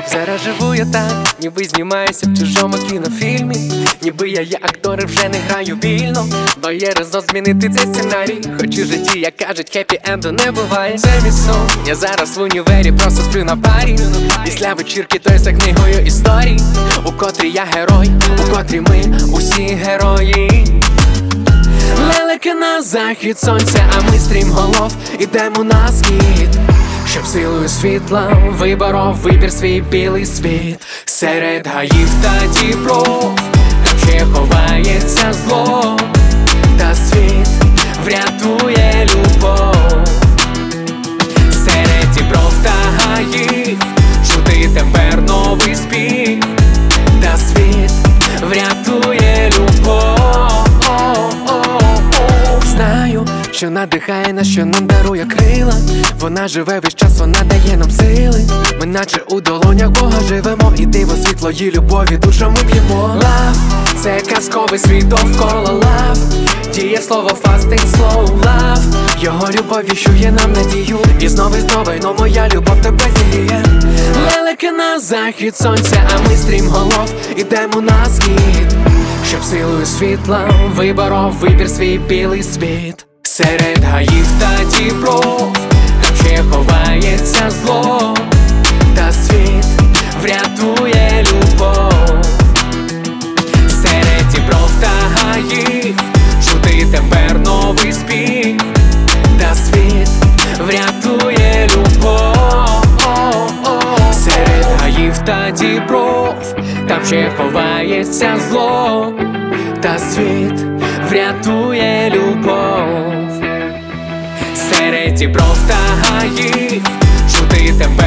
Зараз живу я так, ніби знімаюся в чужому кінофільмі. Ніби я є актор і вже не граю вільно, бо є резон змінити цей сценарій. Хоч у житті, як кажуть, хеппі-енду не буває. Це мій сон, я зараз в універі просто сплю на парі. Після вечірки той за книгою історій, у котрій я герой, у котрій ми усі герої. Лелеки на захід сонця, а ми стрімголов ідемо на схід, щоб силою світла виборов вибір свій білий світ. Серед гаїв та дібров, там ще ховається зло, та світ врятує любов. Серед дібров та гаїв чути тепер новий спів, та світ врятує любов. Знаю, що надихає нас, що нам дарує крила. Вона живе весь час, вона дає нам сили. Ми наче у долонях Бога живемо, і диво світлої любові душами п'ємо. Love – це казковий світ довкола. Love – діє слово fasting slow. Love – його любов віщує нам надію, і знову но моя любов тебе зігріє. Лелеки на захід сонця, а ми стрімголов ідемо на схід, щоб силою світла виборов вибір свій білий світ. Серед гаїв та дібров, там ще ховається зло, та світ врятує любов. Серед дібров та гаїв чути тепер новий спів, та світ врятує любов. Серед гаїв та дібров, там ще ховається зло, та світ врятує любов. Серед дібров та гаїв чути тебе